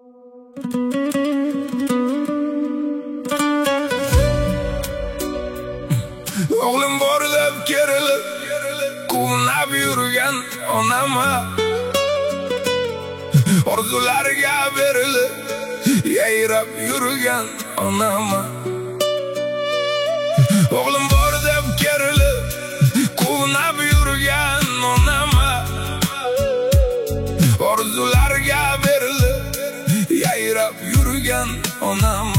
Oğlum bor deb kerilib quvnab yurgan onama, orzularga berilib yayrab yurgan onama. Oğlum bor deb kerilib quvnab yurgan onama, orzularga berilib yayrab yurgan onama.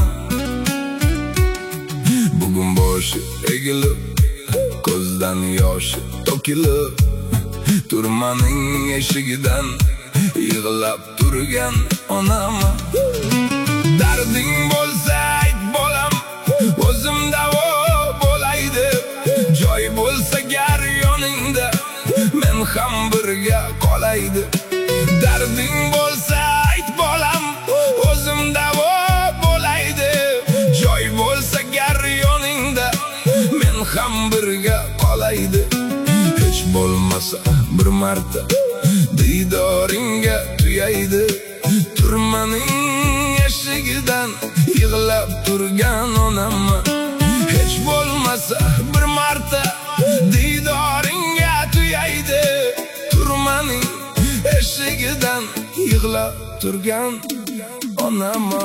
Bugun boshi egilib, ko'zdan yoshi to'kilib, turmaning eshigidan yig'lab turgan onama. Darding bo'lsa ayt bolam, o'zim davo bo'lay deb, joy bo'lsa gar yoningda men ham birga qolay deb. Darding bo'lsa ayt bolam, o'zim davo bo'lay deb, joy bo'lsa gar yoningda men ham birga qolay deb. Hech bo'lmasa bir marta diydoringga tuyaydi, turmaning eshigidan yig'lab turgan onama. Hech bo'lmasa bir marta diydoringga tuyaydi, turmaning eshigidan yig'lab turgan onama.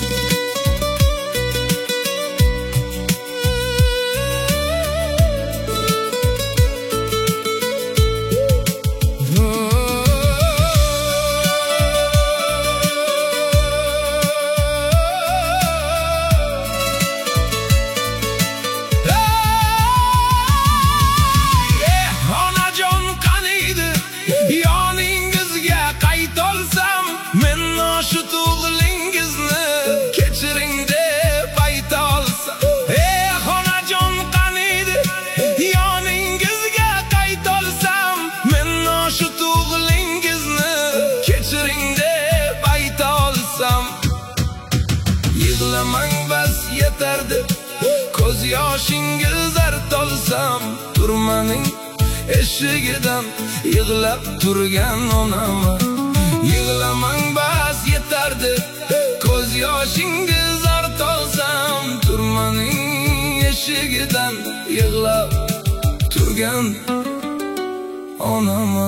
Shu tug'lingizni kechiring deb ayta olsam, xonajon qaniydi, yoningizga qayta olsam, men shu tug'lingizni kechiring deb ayta olsam. Yig'lamang bas yetardi, ko'z yoshingiz artolsam, turmaning eshigidan yig'lab turgan onama. Yig'lamang bas yetardi, ko'z yoshingiz artolsam, turmaning eshigidan yig'lab turgan onama.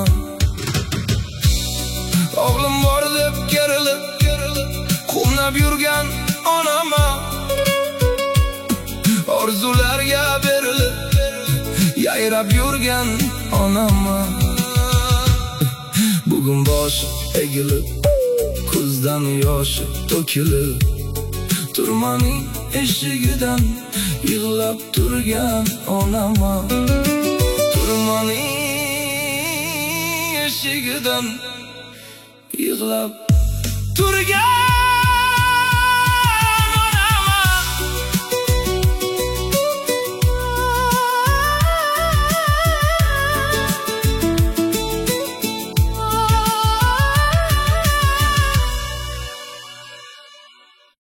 O'g'lim bor deb kerilib quvnab yurgan onama, orzularga berilib yayrab yurgan onama. Bugun boshi egilib, ko'zdan yoshi to'kilib, turmaning eshigidan yig'lab turgan onama. Turmaning eshigidan yig'lab turgan